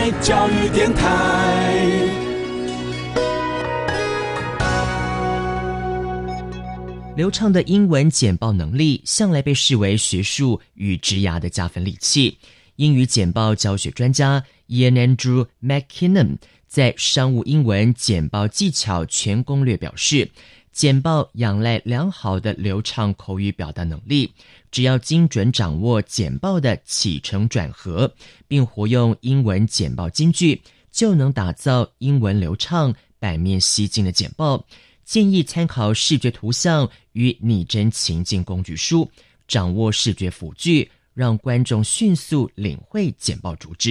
教育电台。 流畅的英文简报能力向来被视为学术与职涯的加分利器。英语简报教学专家 Ian Andrew McKinnon 在商务英文简报技巧全攻略表示，简报仰赖良好的流畅口语表达能力，只要精准掌握简报的起承转合，并活用英文简报金句，就能打造英文流畅、版面吸睛的简报。建议参考视觉图像与拟真情境工具书，掌握视觉辅具，让观众迅速领会简报主旨。